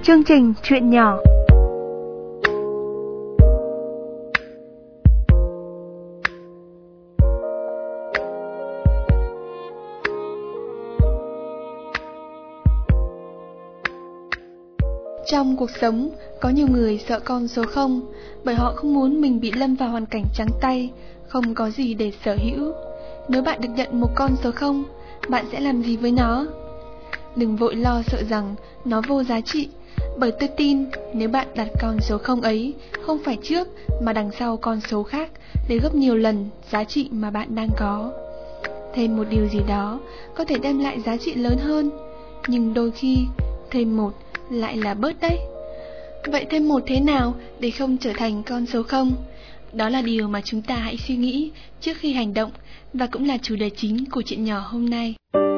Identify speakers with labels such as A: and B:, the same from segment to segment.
A: chương trình Chuyện nhỏ.
B: Trong cuộc sống, có nhiều người sợ con số 0 bởi họ không muốn mình bị lâm vào hoàn cảnh trắng tay, không có gì để sở hữu. Nếu bạn được nhận một con số 0, bạn sẽ làm gì với nó? Đừng vội lo sợ rằng nó vô giá trị, bởi tôi tin nếu bạn đặt con số 0 ấy không phải trước mà đằng sau con số khác để gấp nhiều lần giá trị mà bạn đang có. Thêm một điều gì đó có thể đem lại giá trị lớn hơn, nhưng đôi khi thêm một lại là bớt đấy. Vậy thêm một thế nào để không trở thành con số 0? Đó là điều mà chúng ta hãy suy nghĩ trước khi hành động, và cũng là chủ đề chính của chuyện nhỏ hôm nay.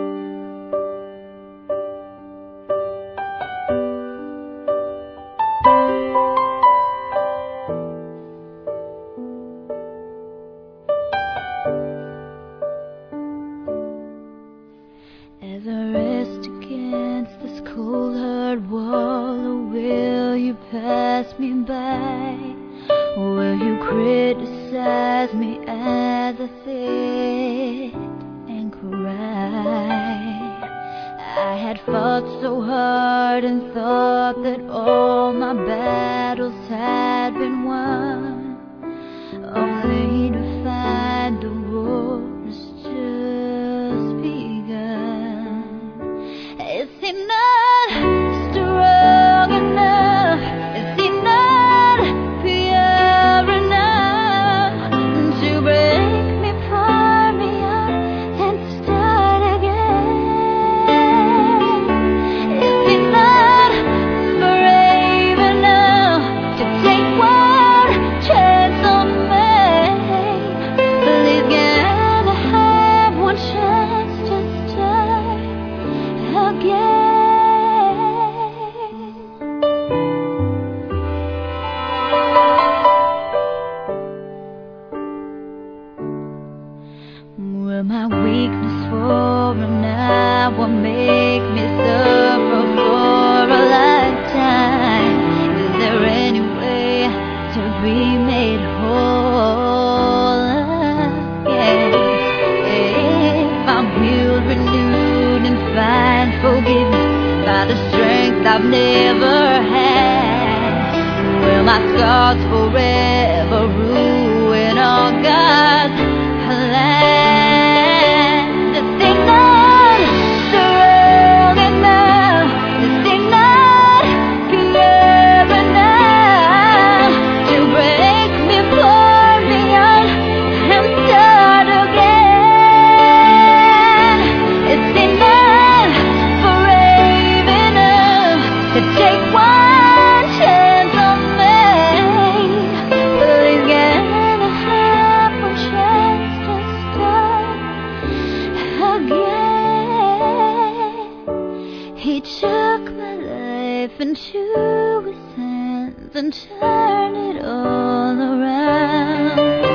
C: As I rest against this cold hard wall, or will you pass me by? Will you criticize me as I sit and cry? I had fought so hard and thought that all my battles had been won, only to find the war has just begun. Is he not strong enough? Is he not pure enough to break me, pour me out, and start again? Is he not brave enough to take one chance on me? But he's gonna have one chance to start again. Will my weakness for an hour make me suffer for a lifetime? Is there any way to be made whole again? If I'm healed, renewed, and find forgiveness by the strength I've never had, will my scars forever ruin all God's plan? Is he not strong enough? Is he not pure enough to break me, pour me out, and start again? Is he not brave enough to take one chance on me? But he's gonna have one chance to start again. He took my life into his hands and turned it all around.